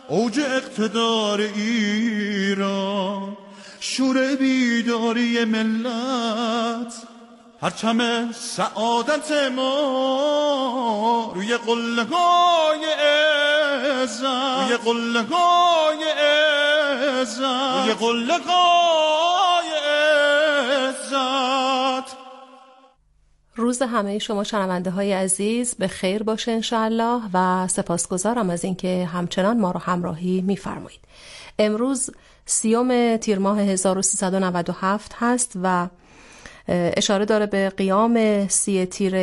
اوج اقتدار ایران، شور بیداری ملت، پرچم سعادت ما روی قله‌های عزت، روی قله‌های عزت، روی قله‌های عزت. روز همه شما شنونده های عزیز به خیر باشه انشاءالله و سپاسگزارم از اینکه همچنان ما رو همراهی می‌فرمایید. امروز 30 تیر ماه 1397 هست و اشاره داره به قیام 30 تیر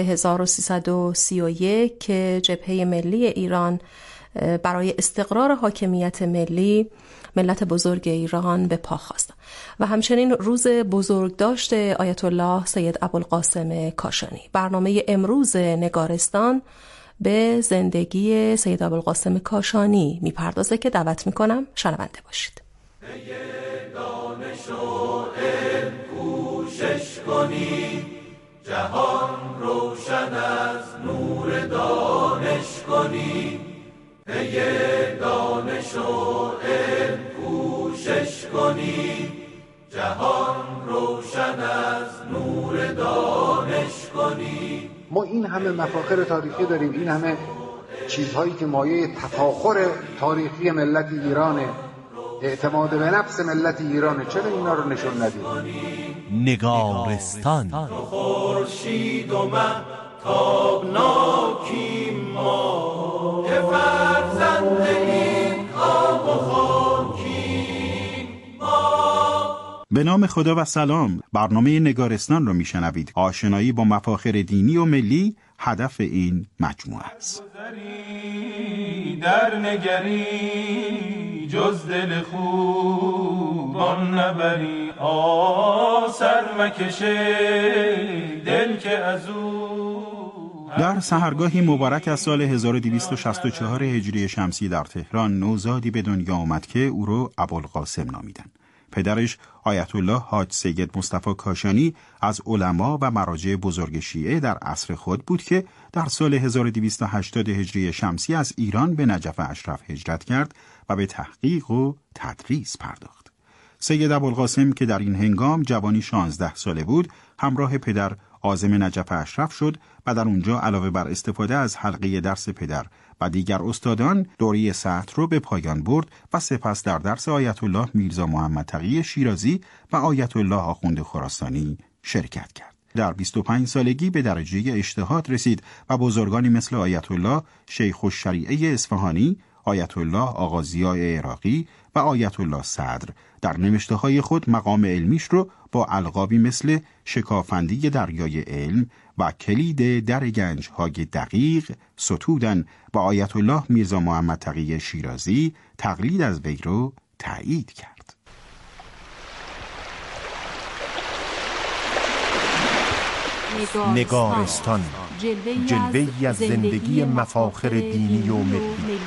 1331 که جبهه ملی ایران برای استقرار حاکمیت ملی ملت بزرگ ایران به پا خواست و همچنین روز بزرگداشت آیت الله سید ابوالقاسم کاشانی. برنامه امروز نگارستان به زندگی سید ابوالقاسم کاشانی میپردازه که دعوت میکنم شنونده باشید. دانش و علم کوشش کنی، جهان روشن از نور دانش کنی. پی دانش و علم کوشش کنی، جهان روشن از نور دانش کنی. ما این همه مفاخر تاریخی داریم، این همه چیزهایی که مایه تفاخر تاریخی ملت ایرانه، اعتماد به نفس ملت ایرانه، چرا اینا رو نشون ندیم؟ نگارستان. خورشید و مه تابناکیم ما، که فرزند این آب و خاکیم ما. به نام خدا و سلام. برنامه نگارستان رو میشنوید. آشنایی با مفاخر دینی و ملی هدف این مجموعه است. در نگری جز دل خوبان نبری، سر مکشه دل که از او. در سحرگاهی مبارک از سال 1264 هجری شمسی در تهران نوزادی به دنیا آمد که او رو ابوالقاسم نامیدند. پدرش آیت الله حاج سید مصطفی کاشانی از علما و مراجع بزرگ شیعه در عصر خود بود که در سال 1280 هجری شمسی از ایران به نجف اشرف هجرت کرد و به تحقیق و تدریس پرداخت. سید ابوالقاسم که در این هنگام جوانی 16 ساله بود، همراه پدر عازم نجف اشرف شد و در اونجا علاوه بر استفاده از حلقه درس پدر و دیگر استادان دوره سطر رو به پایان برد و سپس در درس آیت الله میرزا محمد تقی شیرازی و آیت الله آخوند خراسانی شرکت کرد. در 25 سالگی به درجه اجتهاد رسید و بزرگانی مثل آیت الله شیخ الشریعه اصفهانی، آیت الله آقا ضیاء عراقی و آیت الله صدر در نوشته‌های خود مقام علمیش رو با القابی مثل شکافنده دریای علم و کلید در گنج‌های دقیق ستودن و آیت الله میرزا محمد تقی شیرازی تقلید از وی رو تایید کرد. نگارستان، جلوه‌ای از زندگی مفاخر دینی و ملی.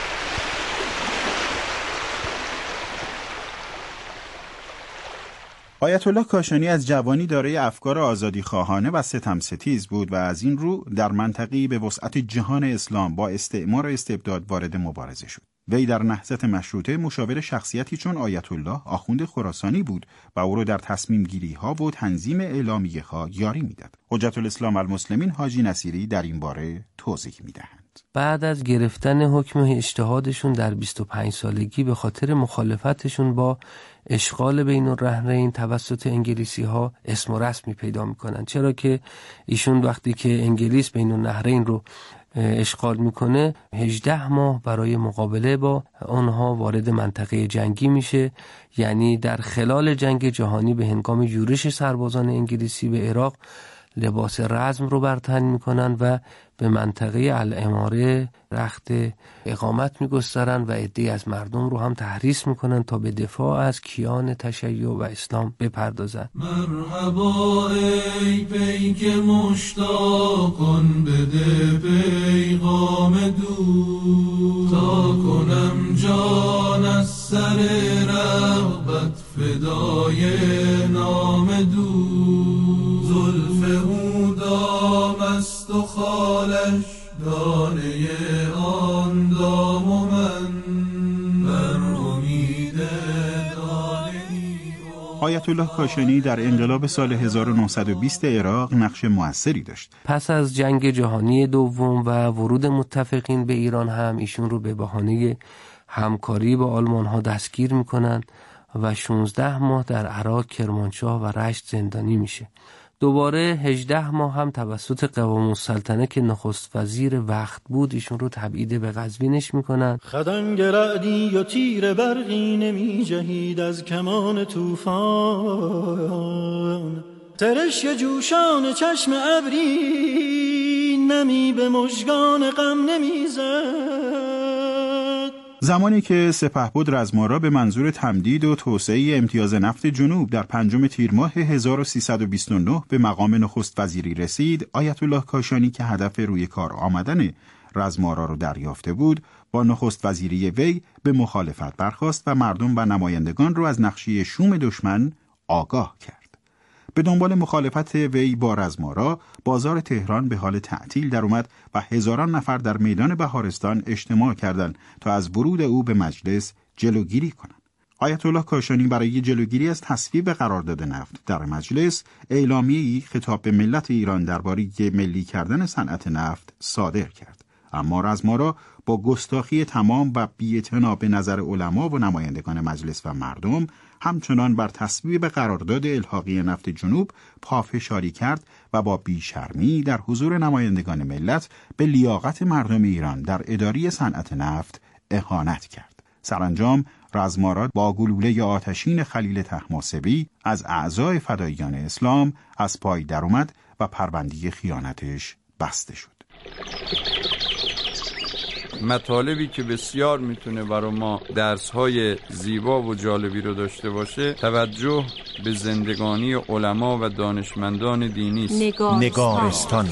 آیت الله کاشانی از جوانی دارای افکار آزادی خواهانه و ستمستیز بود و از این رو در منطقه‌ای به وسعت جهان اسلام با استعمار و استبداد وارد مبارزه شد. وی در نهضت مشروطه مشاور شخصیتی چون آیت الله آخوند خراسانی بود و او را در تصمیم گیری ها و تنظیم اعلامیه ها یاری میداد. حجت الاسلام المسلمین حاجی نصیری در این باره توضیح میدهند. بعد از گرفتن حکم اجتهادشون در 25 سالگی به خاطر مخالفتشون با اشغال بین الرهنین توسط انگلیسی ها اسم و رسمی پیدا میکنن، چرا که ایشون وقتی که انگلیس بین النهرین رو اشغال میکنه 18 ماه برای مقابله با آنها وارد منطقه جنگی میشه. یعنی در خلال جنگ جهانی به هنگام یورش سربازان انگلیسی به عراق لباس رزم رو بر تن میکنن و به منطقه الاماره رخت اقامت میگسترن و عده‌ای از مردم رو هم تحریض میکنن تا به دفاع از کیان تشیع و اسلام بپردازن. مرحبا ای پیک مشتاقان، بده پیغام دو تا کنم جان از سر رغبت فدای نام دو. زلف او دام است و خالش دانه آن دام و من آیت الله کاشانی در انقلاب سال 1920 عراق نقش موثری داشت. پس از جنگ جهانی دوم و ورود متفقین به ایران هم ایشون رو به بهانه همکاری با آلمان ها دستگیر میکنن و 16 ماه در عراق، کرمانشاه و رشت زندانی میشه. دوباره 18 ماه هم توسط قوام السلطنه که نخست وزیر وقت بود ایشون رو تبعید به قزوینش میکنن. خدنگ رعدی و تیر برقی نمی جهید از کمان طوفان، ترشک جوشان چشم ابری نمی به مژگان غم نمی زد. زمانی که سپهبد رزمارا به منظور تمدید و توسعه امتیاز نفت جنوب در 5 تیر ماه 1329 به مقام نخست وزیری رسید، آیت الله کاشانی که هدف روی کار آمدن رزمارا رو دریافته بود، با نخست وزیری وی به مخالفت برخاست و مردم و نمایندگان رو از نقشه شوم دشمن آگاه کرد. به دنبال مخالفت وی با رزمارا، بازار تهران به حال تعطیل در اومد و هزاران نفر در میدان بهارستان اجتماع کردند تا از ورود او به مجلس جلوگیری کنند. آیت الله کاشانی برای جلوگیری از تصویب قرارداد نفت در مجلس، اعلامیه‌ای خطاب به ملت ایران درباره ملی کردن صنعت نفت صادر کرد. اما رزمارا با گستاخی تمام و بی‌اعتنا به نظر علما و نمایندگان مجلس و مردم همچنان بر تصویب قرارداد الحاقی نفت جنوب پافشاری کرد و با بیشرمی در حضور نمایندگان ملت به لیاقت مردم ایران در اداره صنعت نفت اهانت کرد. سرانجام رزمارا با گلوله آتشین خلیل طهماسبی از اعضای فداییان اسلام از پای درآمد و پرونده خیانتش بسته شد. مطالبی که بسیار میتونه برای ما درس‌های زیبا و جالبی رو داشته باشه، توجه به زندگانی علما و دانشمندان دینی است. نگارستان.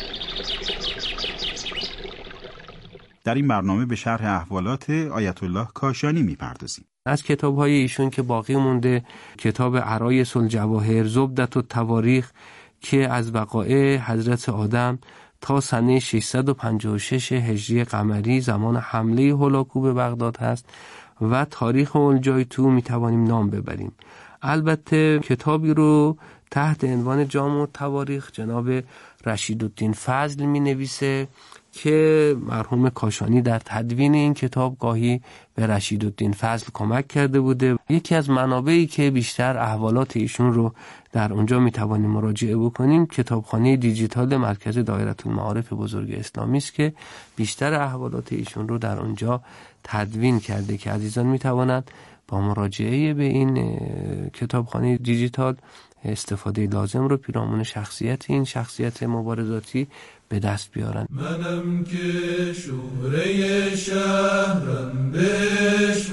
در این برنامه به شرح احوالات آیت الله کاشانی میپردازیم. از کتاب‌های ایشون که باقی مونده، کتاب عرایس الجواهر، زبدة التواریخ که از وقایع حضرت آدم تا سنه 656 هجری قمری زمان حمله هولاکو به بغداد هست و تاریخ اولجایتو میتوانیم نام ببریم. البته کتابی رو تحت عنوان جامع التواریخ جناب رشیدالدین فضل می نویسه که مرحوم کاشانی در تدوین این کتاب گاهی به رشیدالدین فضل کمک کرده بوده. یکی از منابعی که بیشتر احوالات ایشون رو در اونجا میتوانیم مراجعه بکنیم کتابخانه دیجیتال مرکز دایره المعارف بزرگ اسلامی است که بیشتر احوالات ایشون رو در اونجا تدوین کرده که عزیزان میتوانند با مراجعه به این کتابخانه دیجیتال استفاده لازم رو پیرامون شخصیت این شخصیت مبارزاتی به دست بیارن. منم که شهره شهرم بهش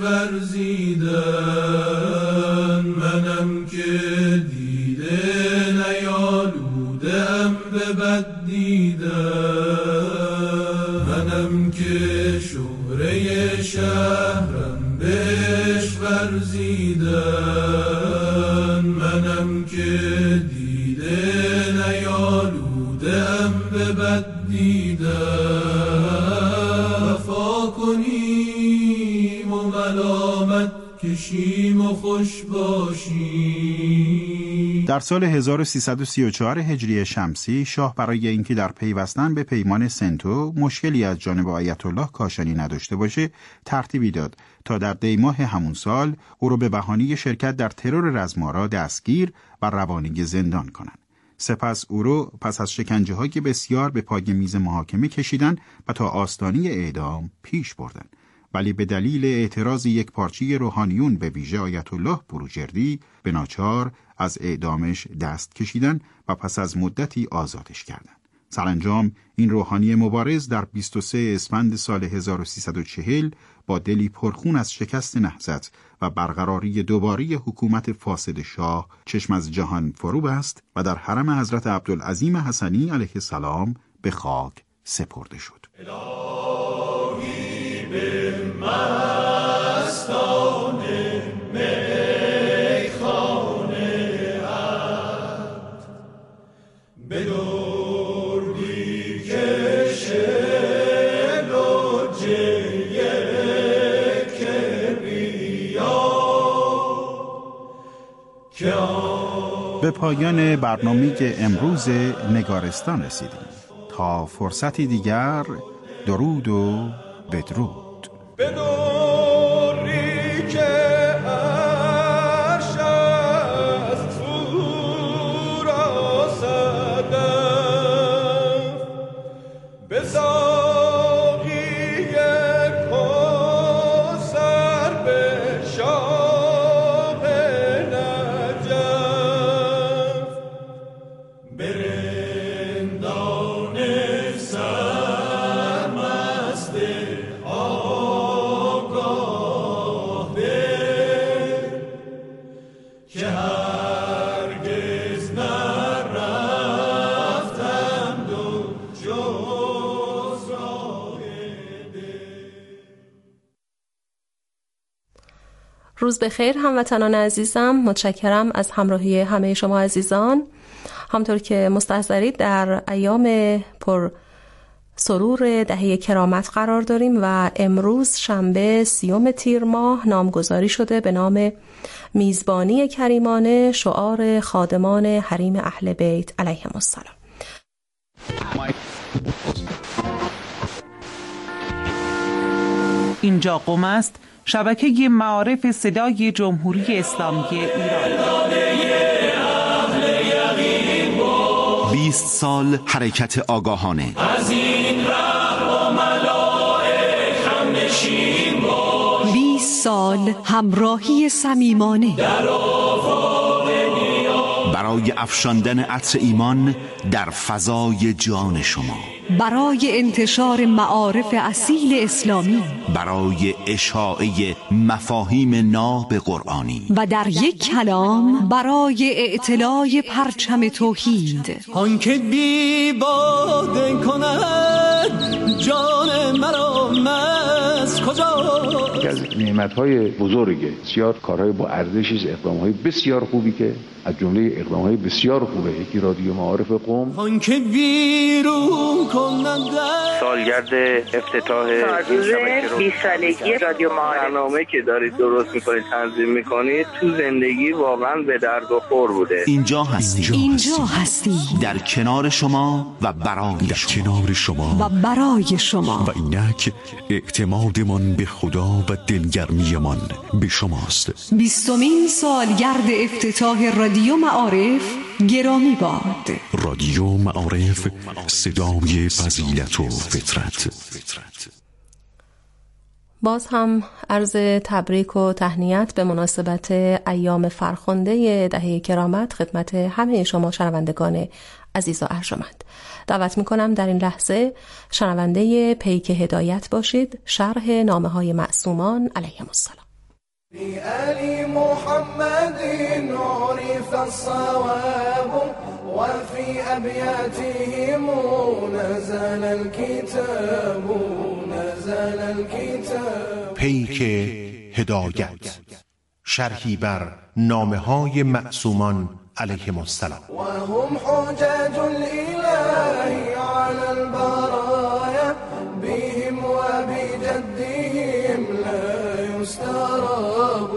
ورزیدن، منم که دیده نیالودم به بد دیدن، منم که شهره شهرم بهش ورزیدن، منم که دیده نیالودم به بد دیدن، وفا کنیم و ملامت کشیم و خوش باشیم. در سال 1334 هجری شمسی شاه برای اینکه در پیوستن به پیمان سنتو مشکلی از جانب آیت الله کاشانی نداشته باشه ترتیبی داد تا در دیماه همون سال او را به بهانه شرکت در ترور رزمارا دستگیر و روانه زندان کنند. سپس او را پس از شکنجه‌های بسیار به پای میز محاکمه کشیدن و تا آستانه اعدام پیش بردن. ولی به دلیل اعتراض یک پارچه روحانیون به ویژه آیت الله بروجردی به ناچار از اعدامش دست کشیدن و پس از مدتی آزادش کردند. سرانجام این روحانی مبارز در 23 اسفند سال 1340 با دلی پرخون از شکست نهضت و برقراری دوباره حکومت فاسد شاه چشم از جهان فرو بست و در حرم حضرت عبدالعظیم حسنی علیه السلام به خاک سپرده شد. الهی به مستان میخانه عهد به دردی کشل و جیه کبریا که به پایان برنامه امروز نگارستان رسیدیم. تا فرصتی دیگر، درود و بدرود. بدوری که عرش است او را صدف، به ساقی کوثر به شاه نجف، به رندان سرمست آگاه ده که هرگز نرفتند و جز راه ده. روز بخیر هموطنان عزیزم، متشکرم از همراهی همه شما عزیزان. همطور که مستحضرید در ایام پر سرور دهه کرامت قرار داریم و امروز شنبه 30 تیر ماه نامگذاری شده به نام میزبانی کریمانه، شعار خادمان حریم اهل بیت علیهم السلام. اینجا قم است، شبکه معارف صدای جمهوری اسلامی ایران. 20 سال حرکت آگاهانه، از این ره با ملائک هم نشین باش، 20 سال همراهی صمیمانه در آفاق نیاز، برای افشاندن عطر ایمان در فضای جان شما، برای انتشار معارف اصیل اسلامی، برای اشاعه مفاهیم ناب قرآنی و در یک کلام برای اعتلاء پرچم توحید. آنکه بی باده کند جان مرا مست کجا. یکی از نعمت‌های بزرگه، بسیار کارهای با ارزشی، اقدام‌های بسیار خوبی که از جمله اقدام‌های بسیار خوبه یکی رادیو معارف قم. آنکه بیرون کنند سالگرد افتتاح این شبکه 20 سالگی رادیو معارف، برنامه که دارید درست میکنید، تنظیم میکنید، تو زندگی واقعا به درد و خور بوده. اینجا هستیم، در کنار شما و برای شما و برای شما، و اینک اعتمادمان به خدا و دلگرمیمان به شماست. 20مین سالگرد افتتاح رادیو معارف گرامی باد. رادیو معارف، صدای فضیلت و فطرت. باز هم عرض تبریک و تهنیت به مناسبت ایام فرخنده دهه کرامت خدمت همه شما شنوندگان عزیز و ارجمند. دعوت میکنم در این لحظه شنونده پیک هدایت باشید. شرح نامه‌های معصومان علیهم السلام. لآل محمد عرف الصواب وفي أبياتهم نزل الكتاب. پیک هدایت، شرحی بر نامه‌های معصومان علیهم السلام. و هم حجاج الإله على البرايا بهم و بجدهم لا يستراب.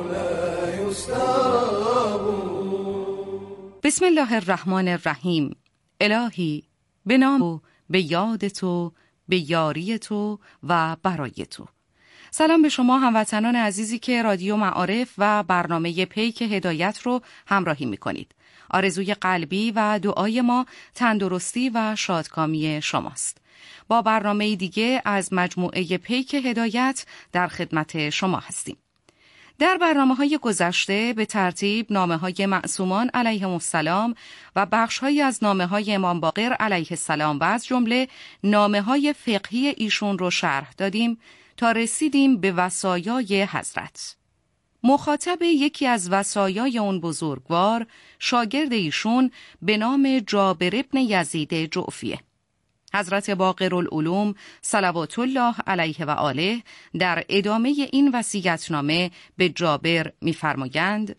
بسم الله الرحمن الرحیم. الهی به نام تو، به یاد تو، به یاری تو و برای تو. سلام به شما هموطنان عزیزی که رادیو معارف و برنامه پیک هدایت رو همراهی می‌کنید. آرزوی قلبی و دعای ما تندرستی و شادکامی شماست. با برنامه دیگه از مجموعه پیک هدایت در خدمت شما هستیم. در برنامه‌های گذشته به ترتیب نامه‌های معصومان علیهم السلام و بخش‌هایی از نامه‌های امام باقر علیه السلام و از جمله نامه‌های فقهی ایشون رو شرح دادیم تا رسیدیم به وصایای حضرت. مخاطب یکی از وصایای اون بزرگوار شاگرد ایشون به نام جابر ابن یزید جعفیه. حضرت باقرالعلوم صلوات الله علیه و آله در ادامه این وصیت‌نامه به جابر می‌فرمایند: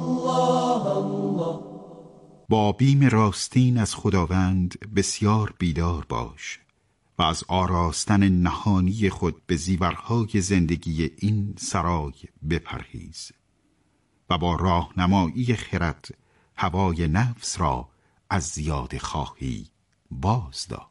با بیم راستین از خداوند بسیار بیدار باش و از آراستن نهانی خود به زیورهای زندگی این سرای بپرهیز و با راهنمایی خرد هوای نفس را از زیاده خواهی بازدار.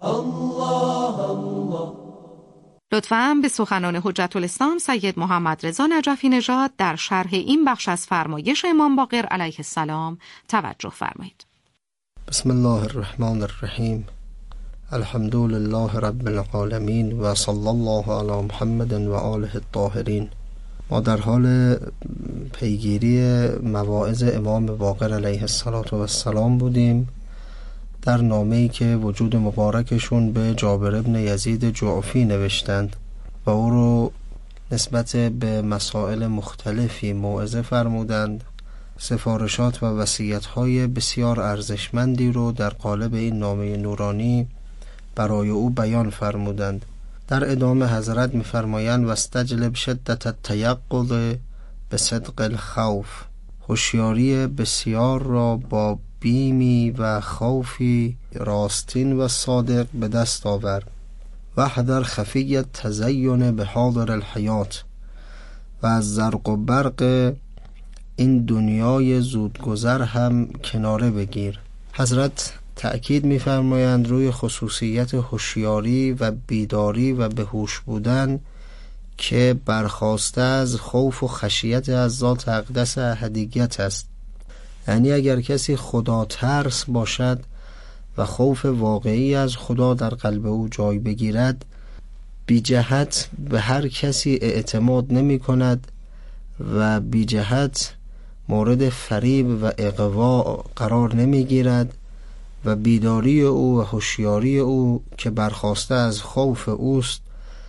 لطفاً به سخنان حجت الاسلام سید محمد رضا نجفی نژاد در شرح این بخش از فرمایش امام باقر علیه السلام توجه فرمایید. بسم الله الرحمن الرحیم. الحمد لله رب العالمین و صلی الله علی محمد و آله الطاهرین. ما در حال پیگیری مواعظ امام باقر علیه السلام بودیم در نامه‌ای که وجود مبارکشون به جابر ابن یزید جعفی نوشتند و او رو نسبت به مسائل مختلفی موعظه فرمودند. سفارشات و وصیت‌های بسیار ارزشمندی رو در قالب این نامه نورانی برای او بیان فرمودند. در ادامه حضرت می‌فرمایند واستجلب شدت التیقظ بصدق الخوف، هوشیاری بسیار را با بیمی و خوفی راستین و صادق به دست آور. وحذر خفی تزین به حاضر الحیات، و از زرق و برق این دنیای زودگذر هم کناره بگیر. حضرت تأکید می‌فرمایند روی خصوصیت هوشیاری و بیداری و به هوش بودن که برخواسته از خوف و خشیت از ذات اقدس احدیت است. یعنی اگر کسی خدا ترس باشد و خوف واقعی از خدا در قلب او جای بگیرد، بی جهت به هر کسی اعتماد نمی کند و بی جهت مورد فریب و اغوا قرار نمی گیرد و بیداری او و هوشیاری او که برخواسته از خوف اوست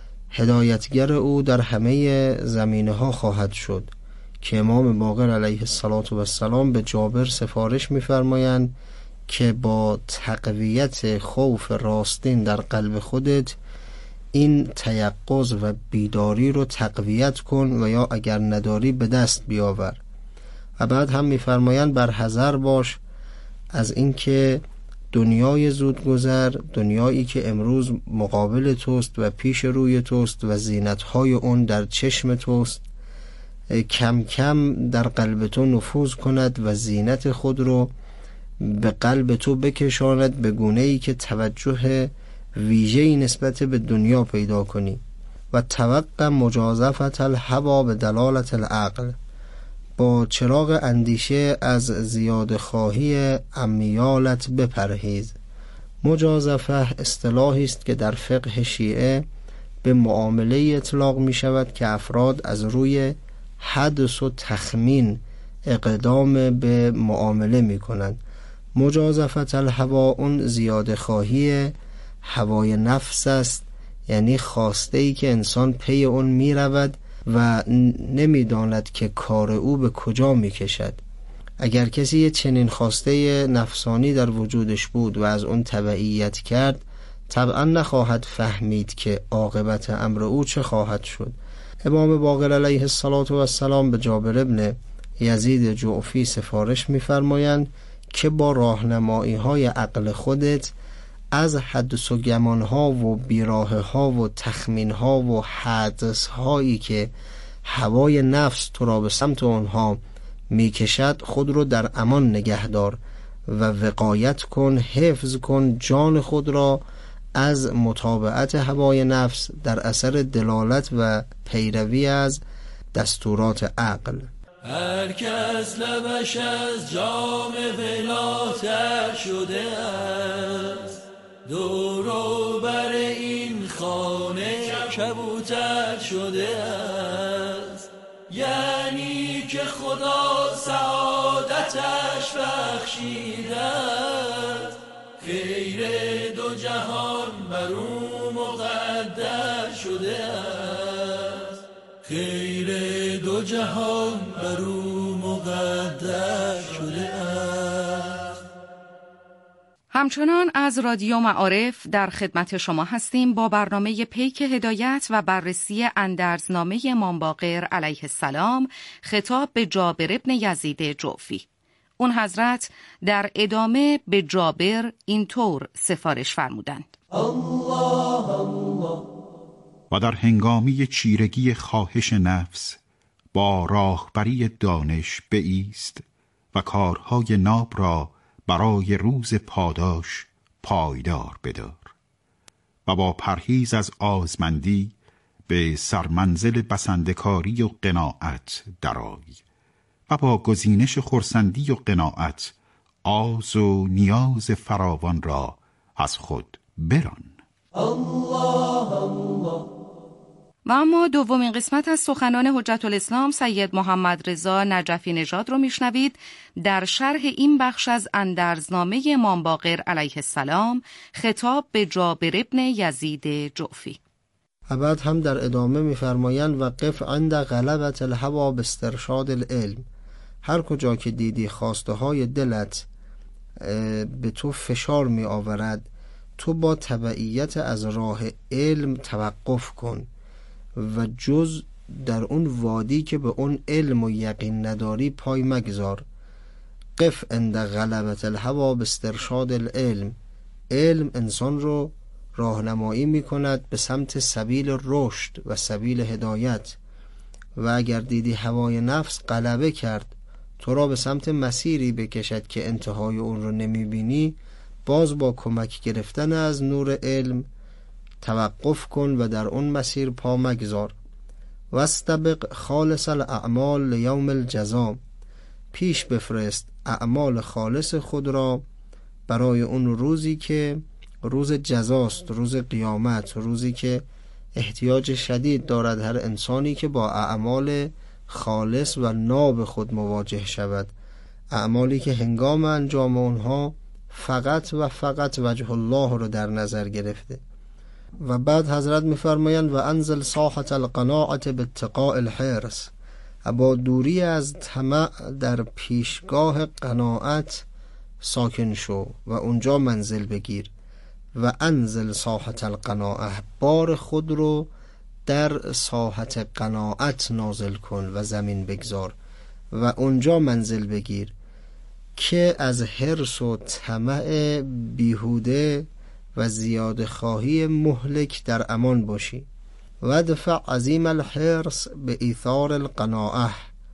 هدایتگر او در همه زمینه ها خواهد شد که امام باقر علیه السلام به جابر سفارش می‌فرمایند که با تقویت خوف راستین در قلب خودت این تیقظ و بیداری رو تقویت کن و یا اگر نداری به دست بیاور. و بعد هم می‌فرمایند بر حذر باش از اینکه دنیای زودگذر، دنیایی که امروز مقابل توست و پیش روی توست و زینت‌های اون در چشم توست، کم کم در قلب تو نفوذ کند و زینت خود رو به قلب تو بکشاند به گونه‌ای که توجه ویژه‌ای نسبت به دنیا پیدا کنی. و توقع مجازفت الهوا به دلالت العقل، با چراغ اندیشه از زیاده خواهی امیالت بپرهیز. مجازفه اصطلاحی است که در فقه شیعه به معامله اطلاق می شود که افراد از روی حدس و تخمین اقدام به معامله می کنند. مجازفت الهوا اون زیاده خواهی هوای نفس است، یعنی خواسته ای که انسان پی اون می رود و نمیداند که کار او به کجا می کشد. اگر کسی چنین خواسته نفسانی در وجودش بود و از اون تبعیت کرد، طبعا نخواهد فهمید که عاقبت امر او چه خواهد شد. امام باقر علیه السلام به جابر ابن یزید جعفی سفارش می‌فرمایند که با راهنمایی های عقل خودت از حدس و گمان ها و بیراه ها و تخمین ها و حدس هایی که هوای نفس تو را به سمت آنها میکشد خود رو در امان نگه دار و وقایت کن، حفظ کن جان خود را از متابعت هوای نفس در اثر دلالت و پیروی از دستورات عقل. هر کس لبش از جام ولاتر شده است، دور و بر این خانه کبوتر شده است. یعنی که خدا سعادتش بخشیده است، خیر دو جهان بر او مقدر شده است. خیر دو جهان بر او مقدر شده است. همچنان از رادیو معارف در خدمت شما هستیم با برنامه پیک هدایت و بررسی اندرزنامه امام باقر علیه السلام خطاب به جابر ابن یزید جعفی. اون حضرت در ادامه به جابر اینطور سفارش فرمودند: و در هنگامی چیرگی خواهش نفس با راهبری دانش بایست و کارهای ناب را برای روز پاداش پایدار بدار و با پرهیز از آزمندی به سرمنزل بسندکاری و قناعت درآی و با گزینش خرسندی و قناعت آز و نیاز فراوان را از خود بران. الله الله. و اما دومین قسمت از سخنان حجت الاسلام سید محمد رضا نجفی نژاد رو میشنوید در شرح این بخش از اندرزنامه امام باقر علیه السلام خطاب به جابر ابن یزید جعفی. بعد هم در ادامه میفرمایند وقف عند غلبت الهوا باسترشاد العلم. هر کجا که دیدی خواسته های دلت به تو فشار می آورد، تو با تبعیت از راه علم توقف کن و جز در اون وادی که به اون علم و یقین نداری پای مگذار. قف عند غلبت الهوا باسترشاد العلم. علم انسان رو راهنمایی می کند به سمت سبیل رشد و سبیل هدایت، و اگر دیدی هوای نفس غلبه کرد تو را به سمت مسیری بکشد که انتهای اون رو نمی بینی، باز با کمک گرفتن از نور علم توقف کن و در اون مسیر پا مگذار. واستبق خالص الاعمال لیوم الجزا. پیش بفرست اعمال خالص خود را برای اون روزی که روز جزاست، روز قیامت، روزی که احتیاج شدید دارد هر انسانی که با اعمال خالص و ناب خود مواجه شود، اعمالی که هنگام انجام اونها فقط و فقط وجه الله رو در نظر گرفته. و بعد حضرت میفرمایند و انزل ساحت القناعت باتقاء الحرص. با دوری از طمع در پیشگاه قناعت ساکن شو و اونجا منزل بگیر. و انزل ساحت القناعه. بار خود رو در ساحت قناعت نازل کن و زمین بگذار و اونجا منزل بگیر که از حرص و طمع بیهوده و زیاده خواهی مهلک در امان باشی. و دفع عظیم الحرص به ایثار القناعه.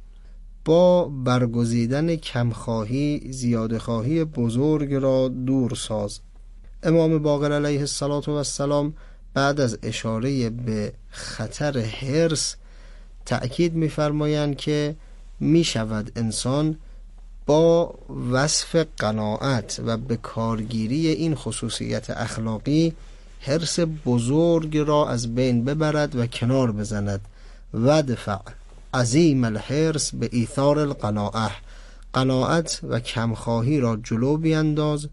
با برگزیدن کمخواهی زیاده خواهی بزرگ را دور ساز. امام باقر علیه السلام بعد از اشاره به خطر حرص تأکید می‌فرمایند که می شود انسان با وصف قناعت و به کارگیری این خصوصیت اخلاقی حرص بزرگ را از بین ببرد و کنار بزند. و دفع عظیم الحرص به ایثار القناعه. قناعت و کمخواهی را جلو بینداز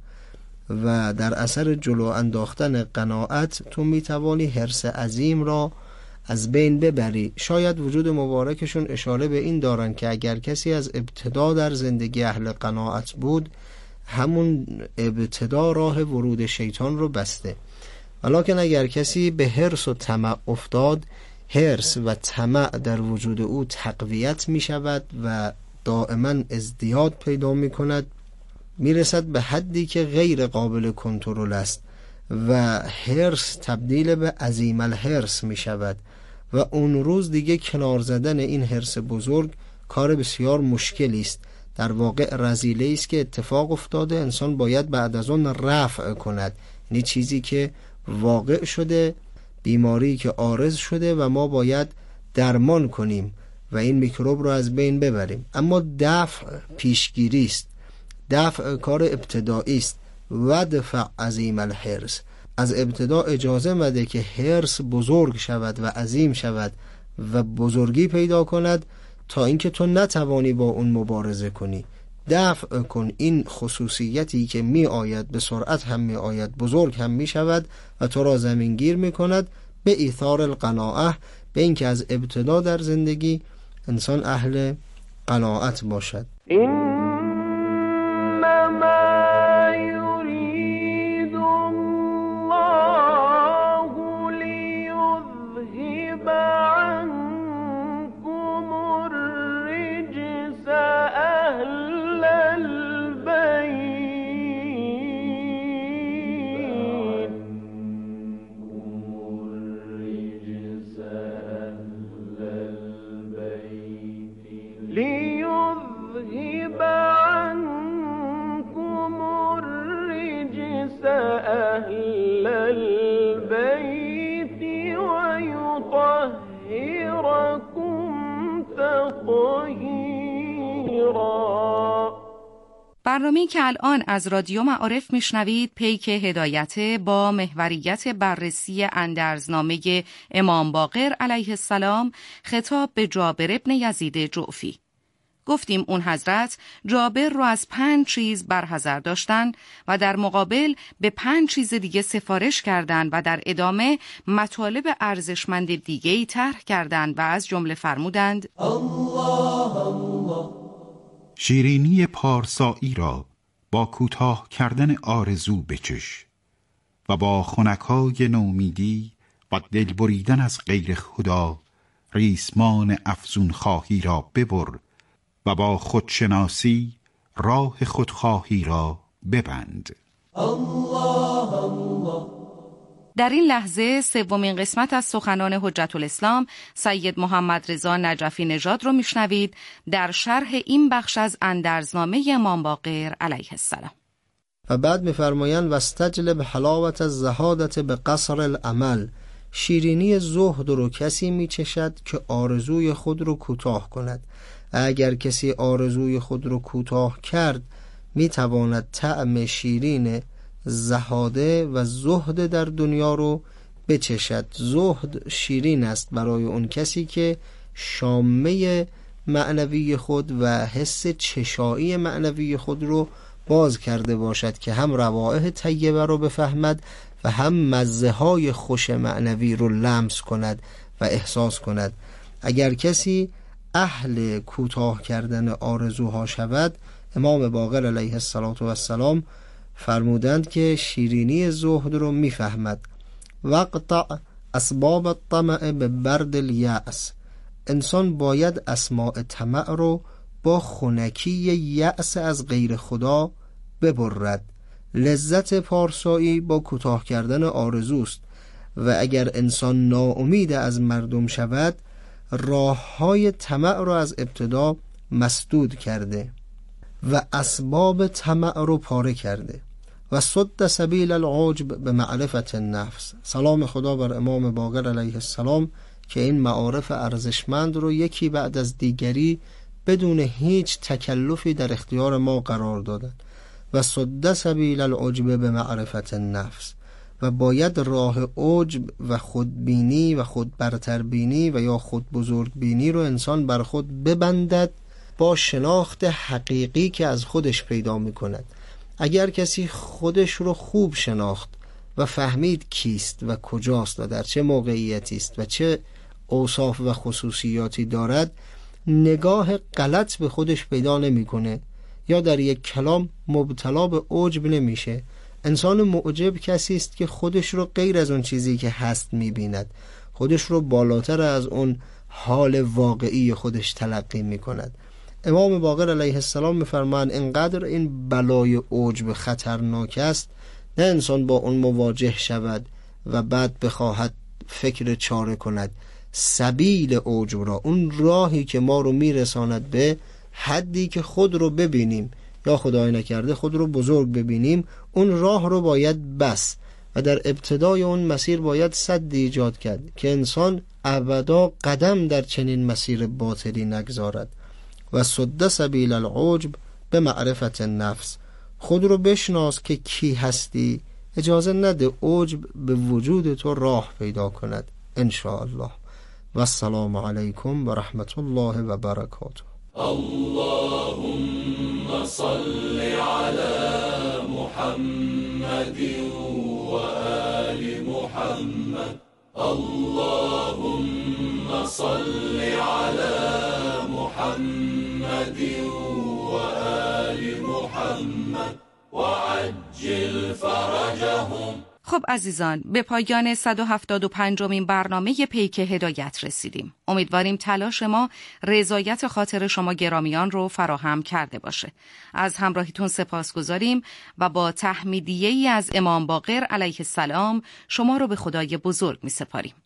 و در اثر جلو انداختن قناعت تو میتوانی حرص عظیم را از بین ببری. شاید وجود مبارکشون اشاره به این دارن که اگر کسی از ابتدا در زندگی اهل قناعت بود، همون ابتدا راه ورود شیطان رو بسته. ولکن اگر کسی به حرص و طمع افتاد، حرص و طمع در وجود او تقویت می شود و دائما ازدیاد پیدا می کند، می رسد به حدی که غیر قابل کنترل است و حرص تبدیل به عظیم الحرص می شود و اون روز دیگه کنار زدن این حرص بزرگ کار بسیار مشکلی است. در واقع رذیله است که اتفاق افتاده، انسان باید بعد از اون رفع کند. یعنی چیزی که واقع شده، بیماری که عارض شده و ما باید درمان کنیم و این میکروب رو از بین ببریم. اما دفع پیشگیری است، دفع کار ابتدایی است. و دفع عظیم الحرص. از ابتدا اجازه مده که حرص بزرگ شود و عظیم شود و بزرگی پیدا کند تا اینکه تو نتوانی با اون مبارزه کنی. دفع کن این خصوصیتی که می آید، به سرعت هم می آید، بزرگ هم می شود و تو را زمینگیر می کند، به ایثار القناعه، به اینکه از ابتدا در زندگی انسان اهل قناعت باشد. ليذهب برنامه‌ای که الان از رادیو معارف میشنوید پیک هدایت با محوریت بررسی اندرزنامه امام باقر علیه السلام خطاب به جابر ابن یزید جعفی. گفتیم اون حضرت جابر رو از 5 چیز برحذر داشتن و در مقابل به 5 چیز دیگه سفارش کردند و در ادامه مطالب ارزشمند دیگه‌ای طرح کردند و از جمله فرمودند: شیرینی پارسایی را با کوتاه کردن آرزو بچش و با خنکای نومیدی و دل بریدن از غیر خدا ریسمان افزون خواهی را ببر و با خودشناسی راه خودخواهی را ببند. در این لحظه سومین قسمت از سخنان حجت الاسلام سید محمد رضا نجفی نژاد رو میشنوید در شرح این بخش از اندرزنامه امام باقر علیه السلام. و بعد می‌فرمایند واستجلب حلاوت الزهادت به قصر العمل، شیرینی زهد رو کسی میچشد که آرزوی خود رو کوتاه کند. اگر کسی آرزوی خود رو کوتاه کرد میتواند طعم شیرین زهاده و زهد در دنیا رو بچشد. زهد شیرین است برای اون کسی که شامه معنوی خود و حس چشایی معنوی خود رو باز کرده باشد که هم روائح طیبه رو بفهمد و هم مزه های خوش معنوی رو لمس کند و احساس کند. اگر کسی اهل کوتاه کردن آرزوها شود، امام باقر علیه السلام فرمودند که شیرینی زهد رو میفهمد. وقطع اسباب الطمع به برد الیأس، انسان باید اسماع طمع رو با خنکی یأس از غیر خدا ببرد. لذت پارسایی با کوتاه کردن آرزوست و اگر انسان ناامید از مردم شود راه‌های طمع رو از ابتدا مسدود کرده و اسباب طمع رو پاره کرده. و صد سبیل العجب به معرفت النفس، سلام خدا بر امام باقر علیه السلام که این معارف ارزشمند رو یکی بعد از دیگری بدون هیچ تکلفی در اختیار ما قرار دادن. و صد سبیل العجب به معرفت النفس، و باید راه عجب و خودبینی و خودبرتربینی و یا خود بزرگبینی رو انسان بر خود ببندد با شناخت حقیقی که از خودش پیدا می کند. اگر کسی خودش رو خوب شناخت و فهمید کیست و کجاست و در چه موقعیتی است و چه اوصاف و خصوصیاتی دارد، نگاه غلط به خودش پیدا نمی کنه یا در یک کلام مبتلا به عجب نمیشه. انسان معجب کسی است که خودش رو غیر از اون چیزی که هست می‌بیند، خودش رو بالاتر از اون حال واقعی خودش تلقی می‌کند. امام باقر علیه السلام می‌فرمایند اینقدر این بلای عجب خطرناک است نه انسان با اون مواجه شود و بعد بخواهد فکر چاره کند. سبیل عجب را، اون راهی که ما رو میرساند به حدی که خود رو ببینیم یا خدای نکرده خود رو بزرگ ببینیم، اون راه رو باید بس و در ابتدای اون مسیر باید سد ایجاد کرد که انسان ابدا قدم در چنین مسیر باطلی نگذارد. و صد سبیل العجب به معرفت النفس، خود رو بشناس که کی هستی، اجازه نده عجب به وجود تو راه پیدا کند ان شاء الله. و السلام علیکم و رحمت الله و برکاته. اللهم صل على محمد وآل محمد. اللهم صل على محمد وآل محمد وعجل فرجهم. خب عزیزان، به پایان 175مین برنامه پیک هدایت رسیدیم. امیدواریم تلاش ما رضایت خاطر شما گرامیان رو فراهم کرده باشه. از همراهیتون سپاسگزاریم و با تحمیدیه‌ای از امام باقر علیه السلام شما رو به خدای بزرگ می سپاریم.